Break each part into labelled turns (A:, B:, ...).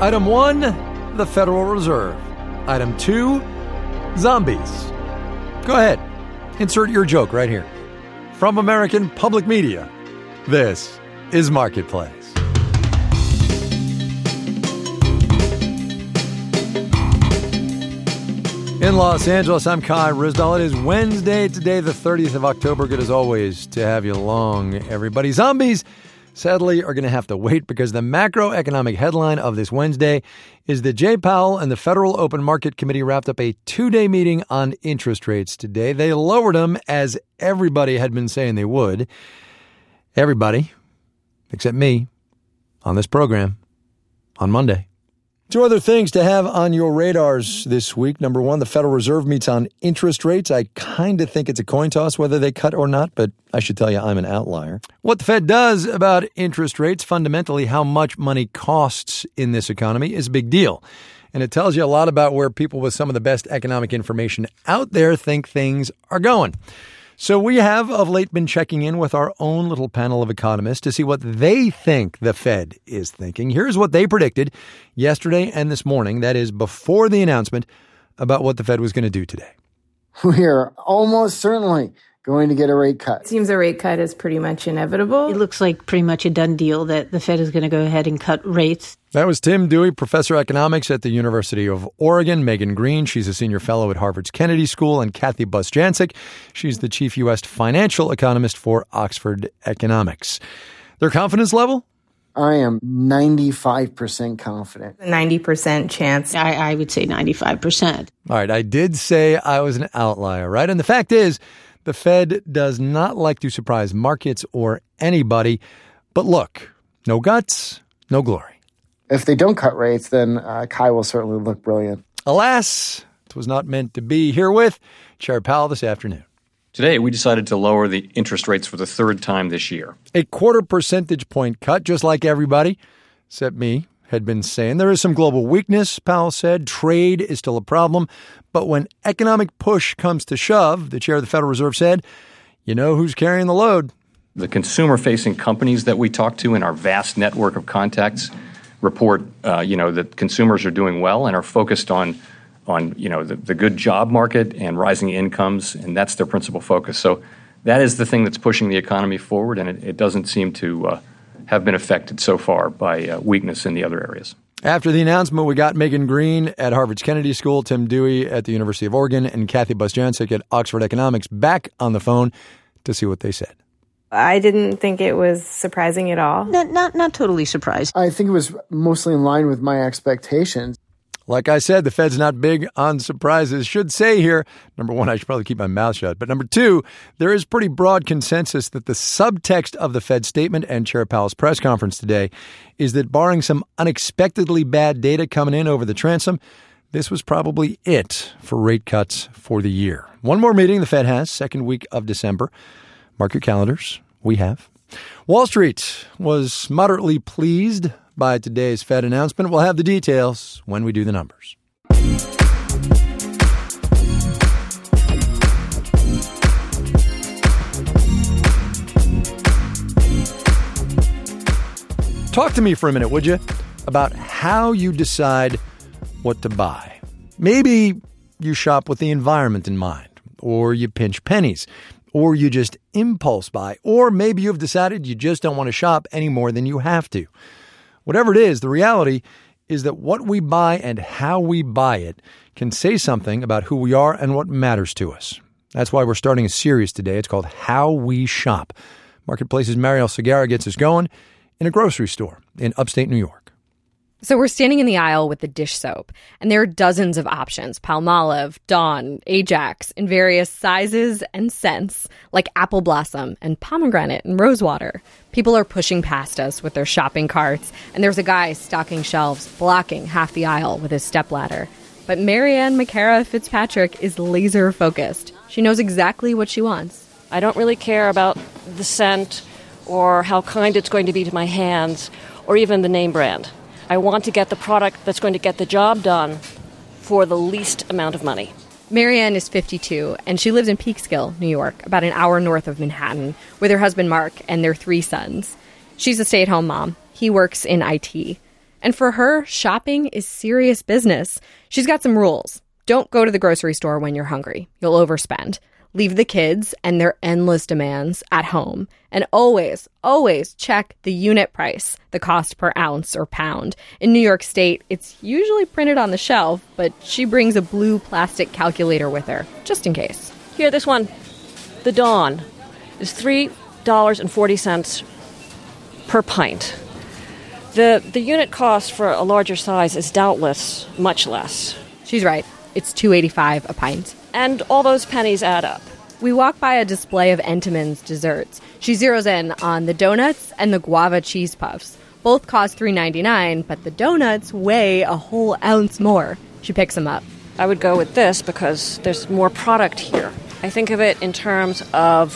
A: Item 1, the Federal Reserve. Item 2, zombies. Go ahead. Insert your joke right here. From American Public Media, this is Marketplace. In Los Angeles, I'm Kai Ryssdal. It is Wednesday today, the 30th of October. Good as always to have you along, everybody. Zombies, sadly, are going to have to wait because the macroeconomic headline of this Wednesday is that Jay Powell and the Federal Open Market Committee wrapped up a 2-day meeting on interest rates today. They lowered them as everybody had been saying they would. Everybody, except me, on this program on Monday. Two other things to have on your radars this week. Number one, the Federal Reserve meets on interest rates. I kind of think it's a coin toss whether they cut or not, but I should tell you I'm an outlier. What the Fed does about interest rates, fundamentally how much money costs in this economy, is a big deal. And it tells you a lot about where people with some of the best economic information out there think things are going. So we have of late been checking in with our own little panel of economists to see what they think the Fed is thinking. Here's what they predicted yesterday and this morning, that is before the announcement about what the Fed was going to do today.
B: We are almost certainly going to get a rate cut.
C: It seems a rate cut is pretty much inevitable.
D: It looks like pretty much a done deal that the Fed is going to go ahead and cut rates.
A: That was Tim Dewey, professor of economics at the University of Oregon. Megan Green, she's a senior fellow at Harvard's Kennedy School. And Kathy Buzd-Jancic, she's the chief U.S. financial economist for Oxford Economics. Their confidence level?
B: I am 95% confident.
C: 90% chance.
D: I would say 95%.
A: All right, I did say I was an outlier, right? And the fact is, the Fed does not like to surprise markets or anybody. But look, no guts, no glory.
B: If they don't cut rates, then Kai will certainly look brilliant.
A: Alas, it was not meant to be. Herewith, Chair Powell this afternoon.
E: Today, we decided to lower the interest rates for the third time this year.
A: A 0.25 percentage point cut, just like everybody, except me, had been saying. There is some global weakness, Powell said. Trade is still a problem. But when economic push comes to shove, the chair of the Federal Reserve said, you know who's carrying the load.
E: The consumer-facing companies that we talk to in our vast network of contacts report, that consumers are doing well and are focused on the good job market and rising incomes, and that's their principal focus. So that is the thing that's pushing the economy forward, and it doesn't seem to have been affected so far by weakness in the other areas.
A: After the announcement, we got Megan Green at Harvard's Kennedy School, Tim Dewey at the University of Oregon, and Kathy Buzd-Jancic at Oxford Economics back on the phone to see what they said.
C: I didn't think it was surprising at all.
D: Not totally surprised.
B: I think it was mostly in line with my expectations.
A: Like I said, the Fed's not big on surprises. Should say here, number one, I should probably keep my mouth shut. But number two, there is pretty broad consensus that the subtext of the Fed statement and Chair Powell's press conference today is that barring some unexpectedly bad data coming in over the transom, this was probably it for rate cuts for the year. One more meeting the Fed has, second week of December. Mark your calendars. We have. Wall Street was moderately pleased by today's Fed announcement. We'll have the details when we do the numbers. Talk to me for a minute, would you, about how you decide what to buy. Maybe you shop with the environment in mind, or you pinch pennies, or you just impulse buy, or maybe you've decided you just don't want to shop any more than you have to. Whatever it is, the reality is that what we buy and how we buy it can say something about who we are and what matters to us. That's why we're starting a series today. It's called How We Shop. Marketplace's Mariel Segarra gets us going in a grocery store in upstate New York.
F: So we're standing in the aisle with the dish soap, and there are dozens of options, Palmolive, Dawn, Ajax, in various sizes and scents, like apple blossom and pomegranate and rosewater. People are pushing past us with their shopping carts, and there's a guy stocking shelves, blocking half the aisle with his stepladder. But Marianne McCara Fitzpatrick is laser focused. She knows exactly what she wants.
G: I don't really care about the scent or how kind it's going to be to my hands or even the name brand. I want to get the product that's going to get the job done for the least amount of money.
F: Marianne is 52, and she lives in Peekskill, New York, about an hour north of Manhattan, with her husband Mark and their 3 sons. She's a stay-at-home mom. He works in IT. And for her, shopping is serious business. She's got some rules. Don't go to the grocery store when you're hungry. You'll overspend. Leave the kids and their endless demands at home. And always, always check the unit price, the cost per ounce or pound. In New York State, it's usually printed on the shelf, but she brings a blue plastic calculator with her, just in case.
G: Here, this one, the Dawn, is $3.40 per pint. The unit cost for a larger size is doubtless much less.
F: She's right. It's $2.85 a pint.
G: And all those pennies add up.
F: We walk by a display of Entenmann's desserts. She zeroes in on the donuts and the guava cheese puffs. Both cost $3.99, but the donuts weigh a whole ounce more. She picks them up.
G: I would go with this because there's more product here. I think of it in terms of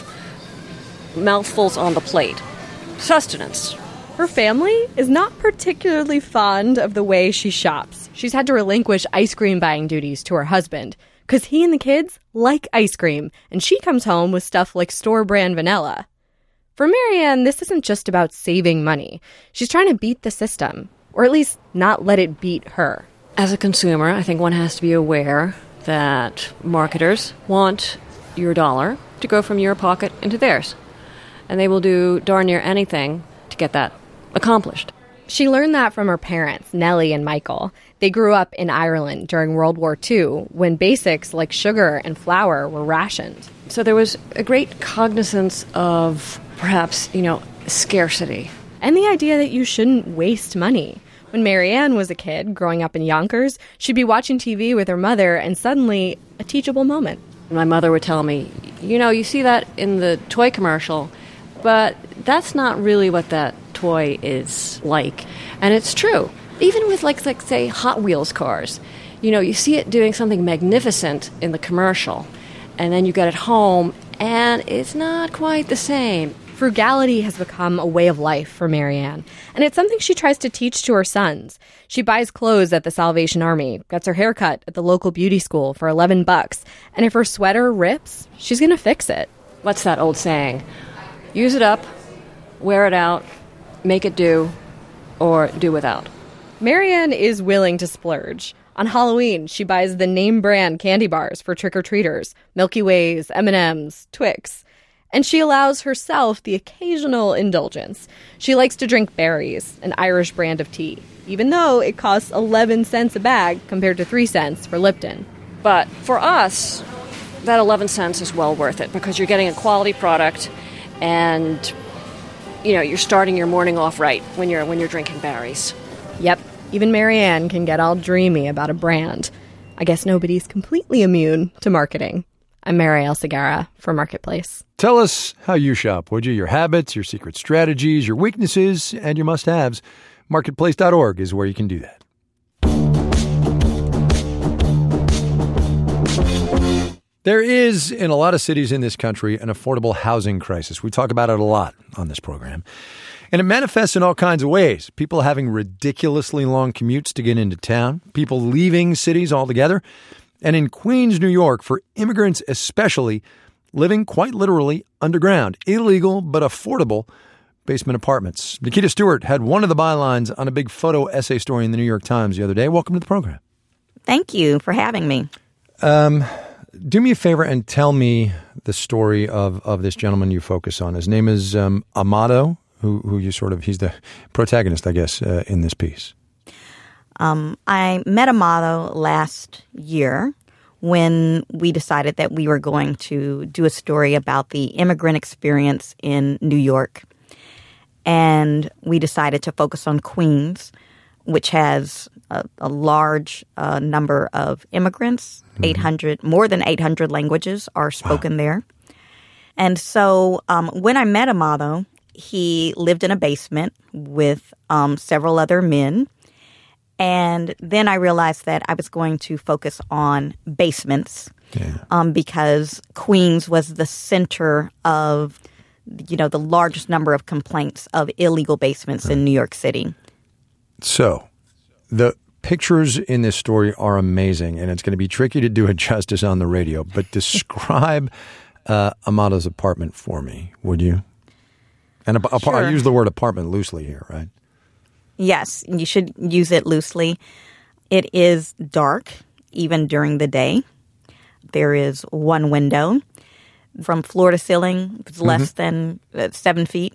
G: mouthfuls on the plate. Sustenance.
F: Her family is not particularly fond of the way she shops. She's had to relinquish ice cream buying duties to her husband because he and the kids like ice cream, and she comes home with stuff like store-brand vanilla. For Marianne, this isn't just about saving money. She's trying to beat the system, or at least not let it beat her.
G: As a consumer, I think one has to be aware that marketers want your dollar to go from your pocket into theirs, and they will do darn near anything to get that accomplished.
F: She learned that from her parents, Nellie and Michael. They grew up in Ireland during World War II, when basics like sugar and flour were rationed.
G: So there was a great cognizance of perhaps, scarcity.
F: And the idea that you shouldn't waste money. When Marianne was a kid, growing up in Yonkers, she'd be watching TV with her mother, and suddenly, a teachable moment.
G: My mother would tell me, you see that in the toy commercial, but that's not really what that toy is like. And it's true. Even with, say, Hot Wheels cars. You see it doing something magnificent in the commercial, and then you get it home, and it's not quite the same.
F: Frugality has become a way of life for Marianne, and it's something she tries to teach to her sons. She buys clothes at the Salvation Army, gets her hair cut at the local beauty school for $11, and if her sweater rips, she's going to fix it.
G: What's that old saying? Use it up, wear it out, make it do, or do without.
F: Marianne is willing to splurge. On Halloween, she buys the name brand candy bars for trick-or-treaters, Milky Ways, M&Ms, Twix. And she allows herself the occasional indulgence. She likes to drink berries, an Irish brand of tea, even though it costs 11 cents a bag compared to 3 cents for Lipton.
G: But for us, that 11 cents is well worth it because you're getting a quality product and, you're starting your morning off right when you're drinking berries.
F: Yep, even Marianne can get all dreamy about a brand. I guess nobody's completely immune to marketing. I'm Marielle Segarra for Marketplace.
A: Tell us how you shop, would you? Your habits, your secret strategies, your weaknesses, and your must-haves. Marketplace.org is where you can do that. There is, in a lot of cities in this country, an affordable housing crisis. We talk about it a lot on this program. And it manifests in all kinds of ways. People having ridiculously long commutes to get into town. People leaving cities altogether. And in Queens, New York, for immigrants especially, living quite literally underground. Illegal but affordable basement apartments. Nikita Stewart had one of the bylines on a big photo essay story in the New York Times the other day. Welcome to the program.
H: Thank you for having me.
A: Do me a favor and tell me the story of this gentleman you focus on. His name is Amado, who you he's the protagonist, I guess, in this piece.
H: I met Amado last year when we decided that we were going to do a story about the immigrant experience in New York. And we decided to focus on Queens, which has a large number of immigrants. 800, more than 800 languages are spoken there. And so when I met Amado, he lived in a basement with several other men. And then I realized that I was going to focus on basements because Queens was the center of, the largest number of complaints of illegal basements in New York City. So the pictures in this story are amazing, and it's going to be tricky to do it justice on the radio. But describe Amado's apartment for me, would you? And Sure.
A: I use the word apartment loosely here, right?
H: Yes, you should use it loosely. It is dark, even during the day. There is one window. From floor to ceiling, it's less than 7 feet.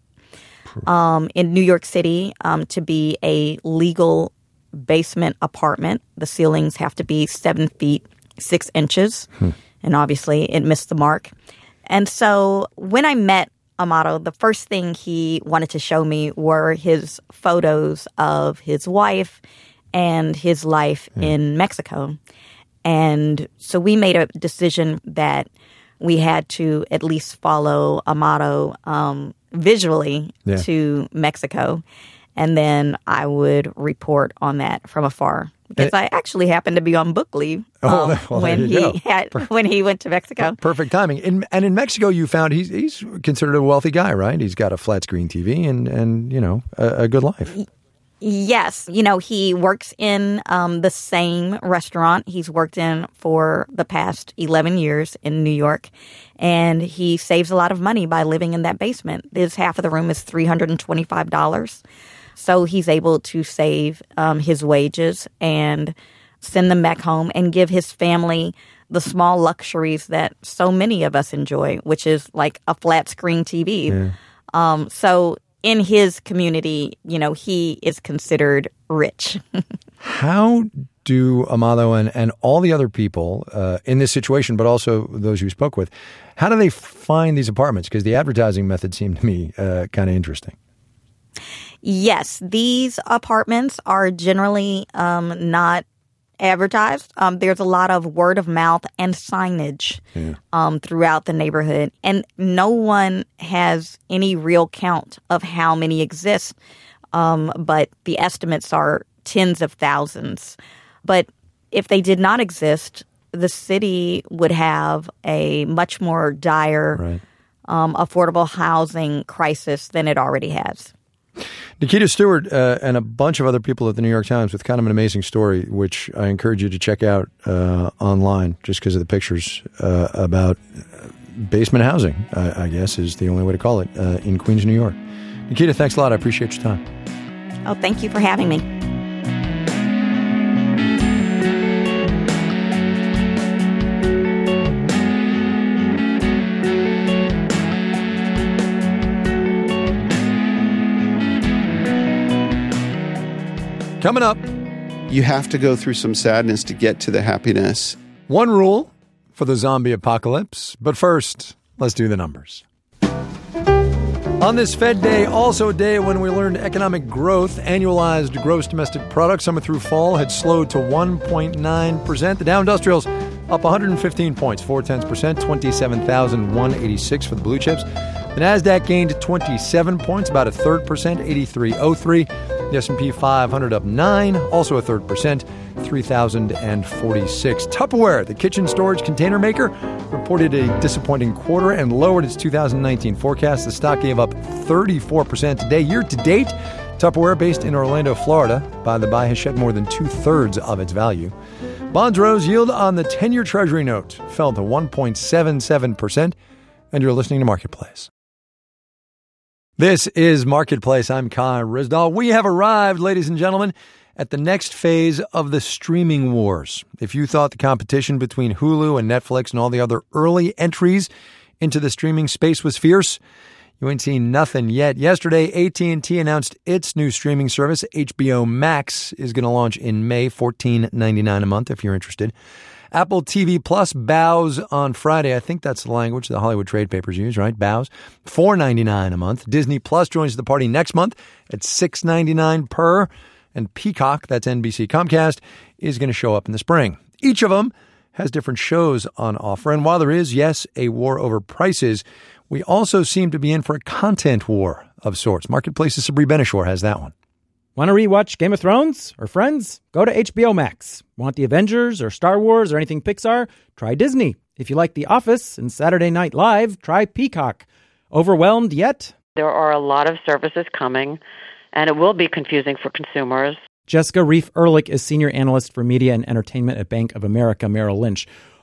H: In New York City, to be a legal basement apartment, the ceilings have to be 7 feet, 6 inches. And obviously, it missed the mark. And so when I met Amado, the first thing he wanted to show me were his photos of his wife and his life in Mexico. And so we made a decision that we had to at least follow Amado visually to Mexico. And then I would report on that from afar. Because I actually happened to be on book leave when he went to Mexico.
A: Perfect timing. And in Mexico, you found he's considered a wealthy guy, right? He's got a flat screen TV and a good life.
H: Yes. He works in the same restaurant he's worked in for the past 11 years in New York. And he saves a lot of money by living in that basement. His half of the room is $325. So he's able to save his wages and send them back home and give his family the small luxuries that so many of us enjoy, which is like a flat screen TV. So in his community, he is considered rich.
A: How do Amado and all the other people in this situation, but also those you spoke with, how do they find these apartments? Because the advertising method seemed to me kind of interesting.
H: Yes, these apartments are generally not advertised. There's a lot of word of mouth and signage throughout the neighborhood. And no one has any real count of how many exist. But the estimates are tens of thousands. But if they did not exist, the city would have a much more dire affordable housing crisis than it already has.
A: Nikita Stewart and a bunch of other people at the New York Times with kind of an amazing story, which I encourage you to check out online just because of the pictures about basement housing, I guess is the only way to call it, in Queens, New York. Nikita, thanks a lot. I appreciate your time.
H: Oh, thank you for having me.
A: Coming up,
I: you have to go through some sadness to get to the happiness.
A: One rule for the zombie apocalypse. But first, let's do the numbers. On this Fed Day, also a day when we learned economic growth, annualized gross domestic product summer through fall had slowed to 1.9%. The Dow Industrials up 115 points, 0.4%, 27,186 for the blue chips. The Nasdaq gained 27 points, about a third percent, 83.03. The S&P 500 up 9, also a third percent, 3,046. Tupperware, the kitchen storage container maker, reported a disappointing quarter and lowered its 2019 forecast. The stock gave up 34% today. Year to date, Tupperware, based in Orlando, Florida, by the by, has shed more than 2/3 of its value. Bonds rose. Yield on the 10-year Treasury note fell to 1.77%. And you're listening to Marketplace. This is Marketplace. I'm Kai Ryssdal. We have arrived, ladies and gentlemen, at the next phase of the streaming wars. If you thought the competition between Hulu and Netflix and all the other early entries into the streaming space was fierce, you ain't seen nothing yet. Yesterday, AT&T announced its new streaming service, HBO Max, is going to launch in May, $14.99 a month if you're interested. Apple TV Plus bows on Friday. I think that's the language the Hollywood trade papers use, right? Bows. $4.99 a month. Disney Plus joins the party next month at $6.99 per. And Peacock, that's NBC Comcast, is going to show up in the spring. Each of them has different shows on offer. And while there is, yes, a war over prices, we also seem to be in for a content war of sorts. Marketplace's Sabri Benishore has that one.
J: Want to rewatch Game of Thrones or Friends? Go to HBO Max. Want the Avengers or Star Wars or anything Pixar? Try Disney. If you like The Office and Saturday Night Live, try Peacock. Overwhelmed yet?
K: There are a lot of services coming, and it will be confusing for consumers.
J: Jessica Reif Ehrlich is Senior Analyst for Media and Entertainment at Bank of America Merrill Lynch.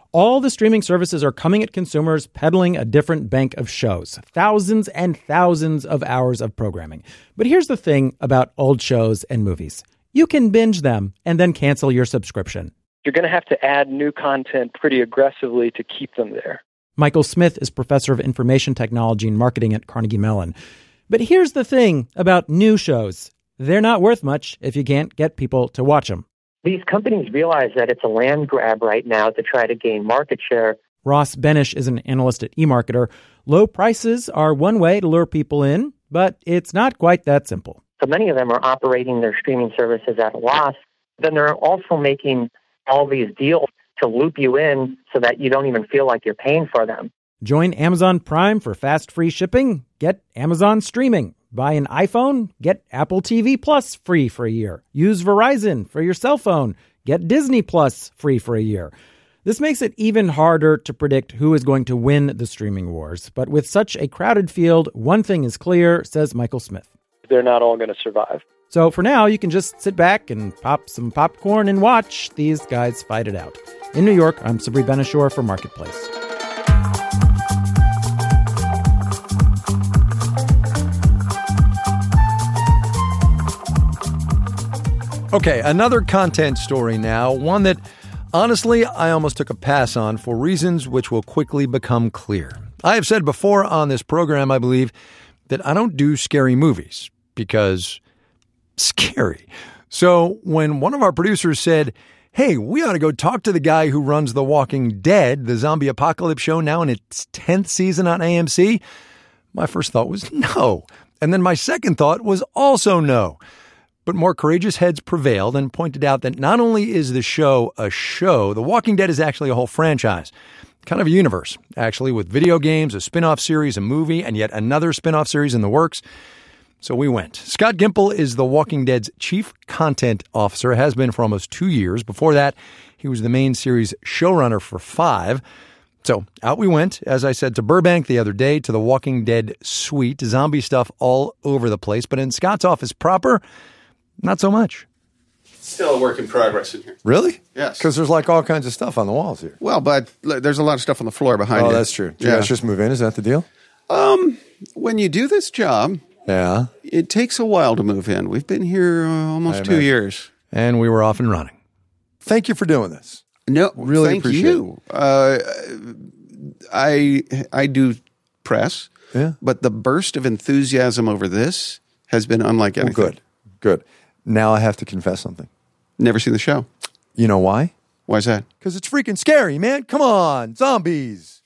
J: All the streaming services are coming at consumers peddling a different bank of shows, thousands and thousands of hours of programming. But here's the thing about old shows and movies. You can binge them and then cancel your subscription.
L: You're going to have to add new content pretty aggressively to keep them there.
J: Michael Smith is professor of information technology and marketing at Carnegie Mellon. But here's the thing about new shows. They're not worth much if you can't get people to watch them.
M: These companies realize that it's a land grab right now to try to gain market share.
J: Ross Benish is an analyst at eMarketer. Low prices are one way to lure people in, but it's not quite that simple.
M: So many of them are operating their streaming services at a loss. Then they're also making all these deals to loop you in so that you don't even feel like you're paying for them.
J: Join Amazon Prime for fast free shipping. Get Amazon streaming. Buy an iPhone, get Apple TV Plus free for a year. Use Verizon for your cell phone. Get Disney Plus free for a year. This makes it even harder to predict who is going to win the streaming wars. But with such a crowded field, one thing is clear, says Michael Smith.
L: They're not all going to survive.
J: So for now, you can just sit back and pop some popcorn and watch these guys fight it out. In New York, I'm Sabri Ben-Achour for Marketplace.
A: Okay, another content story now, one that, honestly, I almost took a pass on for reasons which will quickly become clear. I have said before on this program, I believe, that I don't do scary movies because scary. So when one of our producers said, hey, we ought to go talk to the guy who runs The Walking Dead, the zombie apocalypse show now in its 10th season on AMC, my first thought was no. And then my second thought was also no. But more courageous heads prevailed and pointed out that not only is the show a show, The Walking Dead is actually a whole franchise. Kind of a universe, actually, with video games, a spin-off series, a movie, and yet another spin-off series in the works. So we went. Scott Gimple is The Walking Dead's chief content officer, has been for almost 2 years. Before that, he was the main series showrunner for 5. So out we went, as I said, to Burbank the other day, to The Walking Dead suite. Zombie stuff all over the place. But in Scott's office proper, not so much.
I: Still a work in progress in here.
A: Really?
I: Yes.
A: Because there's like all kinds of stuff on the walls here.
I: Well, but there's a lot of stuff on the floor behind you.
A: Oh, that's true. Do you guys just move in? Is that the deal?
I: When you do this job, it takes a while to move in. We've been here almost 2 years.
A: And we were off and running. Thank you for doing this.
I: No,
A: really
I: thank
A: appreciate
I: you. I do press, but the burst of enthusiasm over this has been unlike anything.
A: Good. Now I have to confess something.
I: Never seen the show.
A: You know why?
I: Why is that?
A: Because it's freaking scary, man. Come on, zombies.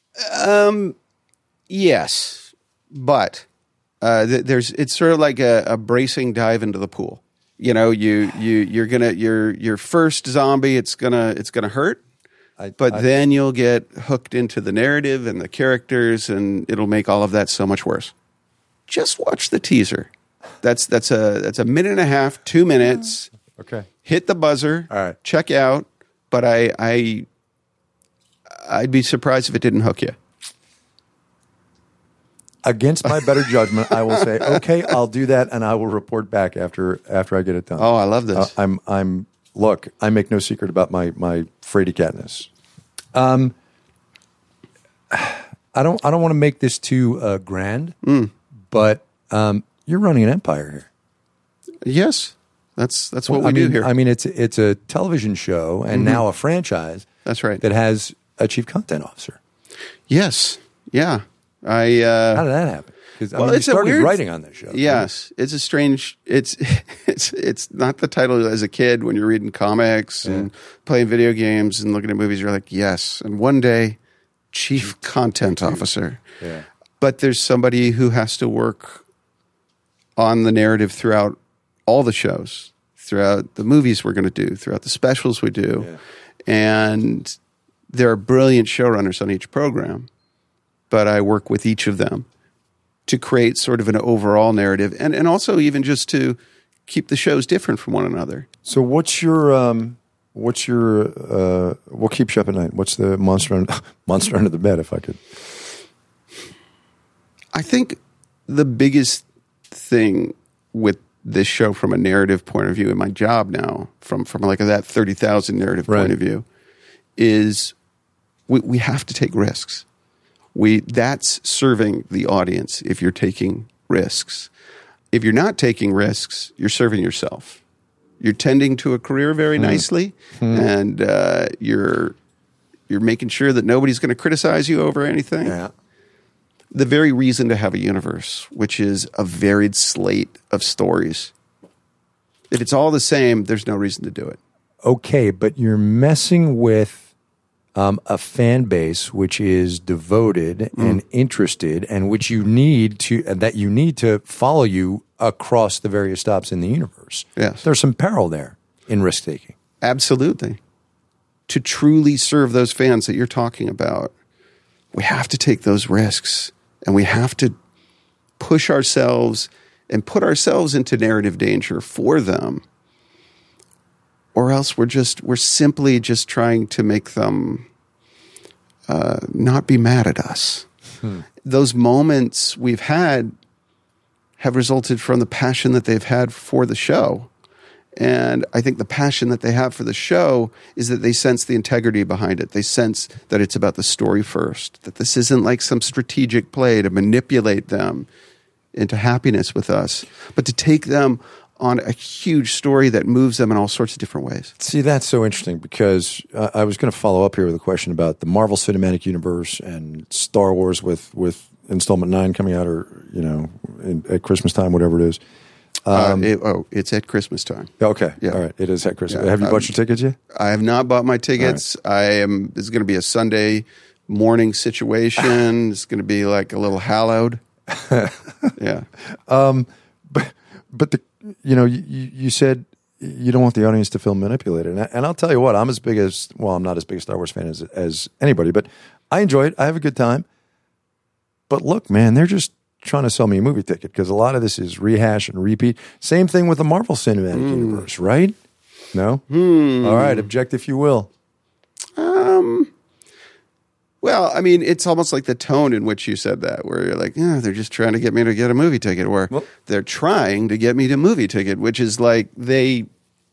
I: Yes, but it's sort of like a bracing dive into the pool. You know, your first zombie, it's gonna hurt, but then you'll get hooked into the narrative and the characters, and it'll make all of that so much worse. Just watch the teaser. That's a minute and a half, 2 minutes.
A: Okay.
I: Hit the buzzer.
A: All right.
I: Check out. But I'd be surprised if it didn't hook you.
A: Against my better judgment, I will say, okay, I'll do that, and I will report back after I get it done.
I: Oh, I love this.
A: Look, I make no secret about my fraidy catness. I don't want to make this too grand, but you're running an empire here.
I: Yes, that's what we do here.
A: I mean, it's a television show and now a franchise.
I: That's right.
A: That has a chief content officer.
I: Yes. Yeah.
A: How did that happen? Because you started writing on this show.
I: Yes, right? It's a strange. It's not the title as a kid when you're reading comics and playing video games and looking at movies. You're like, yes, and one day, chief content officer.
A: Yeah.
I: But there's somebody who has to work on the narrative throughout all the shows, throughout the movies we're going to do, throughout the specials we do, and there are brilliant showrunners on each program. But I work with each of them to create sort of an overall narrative and also even just to keep the shows different from one another.
A: So what keeps you up at night? What's the monster under the bed, if I could?
I: I think the biggest thing with this show from a narrative point of view in my job now, from like that 30,000 narrative point of view, is We have to take risks. That's serving the audience if you're taking risks. If you're not taking risks, you're serving yourself. You're tending to a career very nicely, and you're making sure that nobody's going to criticize you over anything.
A: Yeah.
I: The very reason to have a universe, which is a varied slate of stories. If it's all the same, there's no reason to do it.
A: Okay, but you're messing with a fan base which is devoted and interested, and which you need to follow you across the various stops in the universe.
I: Yes,
A: there's some peril there in risk taking.
I: Absolutely. To truly serve those fans that you're talking about, we have to take those risks, and we have to push ourselves and put ourselves into narrative danger for them. Or else we're simply just trying to make them not be mad at us. Those moments we've had have resulted from the passion that they've had for the show. And I think the passion that they have for the show is that they sense the integrity behind it. They sense that it's about the story first, that this isn't like some strategic play to manipulate them into happiness with us, but to take them on a huge story that moves them in all sorts of different ways.
A: See, that's so interesting, because I was going to follow up here with a question about the Marvel Cinematic Universe and Star Wars with Installment 9 coming out, or at Christmas time, whatever it is.
I: It's at Christmas time.
A: Okay,
I: yeah.
A: All right, it is at Christmas.
I: Yeah.
A: Have you bought your tickets yet?
I: I have not bought my tickets. Right. This is going to be a Sunday morning situation. It's going to be like a little hallowed. Yeah.
A: But you said you don't want the audience to feel manipulated. And I'll tell you what, I'm not as big a Star Wars fan as anybody, but I enjoy it. I have a good time. But look, man, they're just trying to sell me a movie ticket, because a lot of this is rehash and repeat. Same thing with the Marvel Cinematic Universe, right? No? All right, object if you will.
I: Well, I mean, it's almost like the tone in which you said that, where you're like, yeah, they're just trying to get me to get a movie ticket, or they're trying to get me to movie ticket, which is like they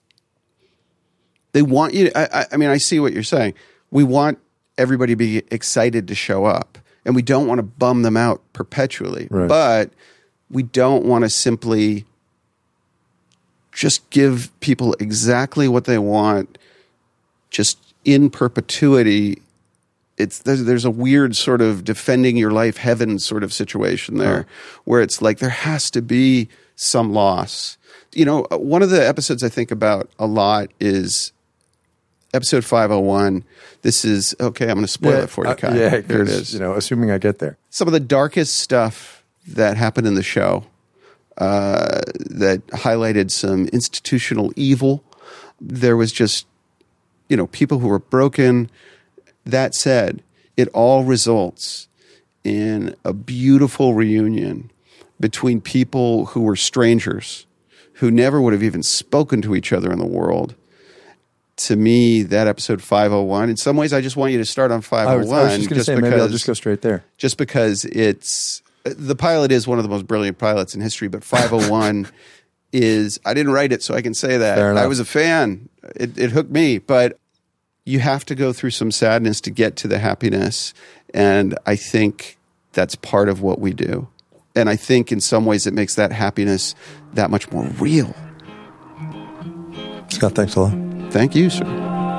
I: want you to, I mean, I see what you're saying. We want everybody to be excited to show up, and we don't want to bum them out perpetually, but we don't want to simply just give people exactly what they want just in perpetuity. There's a weird sort of defending your life heaven sort of situation there, where it's like there has to be some loss. One of the episodes I think about a lot is episode 501. This is, okay, I'm going to spoil it for you, Kai.
A: Yeah,
I: there it is.
A: Assuming I get there.
I: Some of the darkest stuff that happened in the show that highlighted some institutional evil. There was just, people who were broken. That said, it all results in a beautiful reunion between people who were strangers, who never would have even spoken to each other in the world. To me, that episode 501, in some ways, I just want you to start on 501.
A: I was just going to say, maybe I'll just go straight there.
I: Just because the pilot is one of the most brilliant pilots in history, but 501 I didn't write it, so I can say that. I was a fan. It hooked me, but you have to go through some sadness to get to the happiness. And I think that's part of what we do. And I think in some ways it makes that happiness that much more real.
A: Scott, thanks a lot.
I: Thank you, sir.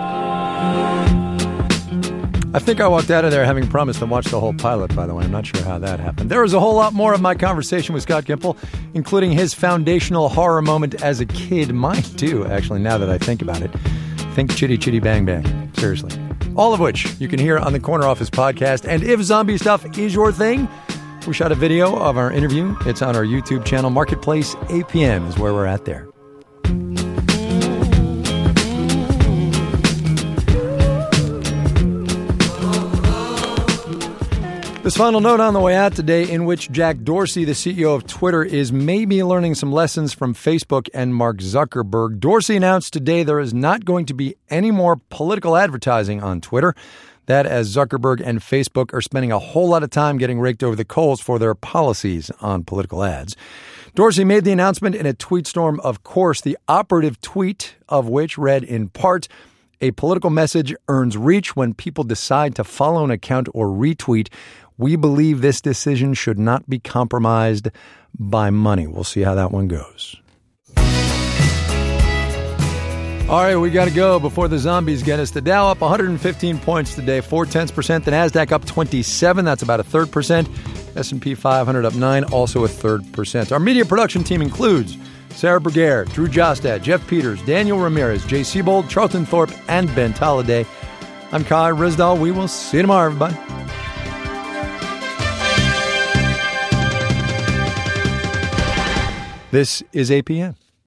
A: I think I walked out of there having promised to watch the whole pilot, by the way. I'm not sure how that happened. There was a whole lot more of my conversation with Scott Gimple, including his foundational horror moment as a kid. Mine, too, actually, now that I think about it. Think Chitty Chitty Bang Bang. Seriously. All of which you can hear on the Corner Office podcast. And if zombie stuff is your thing, we shot a video of our interview. It's on our YouTube channel. Marketplace, 8 p.m. is where we're at there. This final note on the way out today, in which Jack Dorsey, the CEO of Twitter, is maybe learning some lessons from Facebook and Mark Zuckerberg. Dorsey announced today there is not going to be any more political advertising on Twitter. That, as Zuckerberg and Facebook are spending a whole lot of time getting raked over the coals for their policies on political ads. Dorsey made the announcement in a tweet storm, of course, the operative tweet of which read in part, A political message earns reach when people decide to follow an account or retweet. We believe this decision should not be compromised by money. We'll see how that one goes. All right, we got to go before the zombies get us. The Dow up 115 points today, 0.4%. The NASDAQ up 27. That's about a 3%. S&P 500 up 9, also a 3%. Our media production team includes Sarah Bruguiere, Drew Jostad, Jeff Peters, Daniel Ramirez, Jay Siebold, Charlton Thorpe, and Ben Tolliday. I'm Kai Ryssdal. We will see you tomorrow, everybody. This is APN.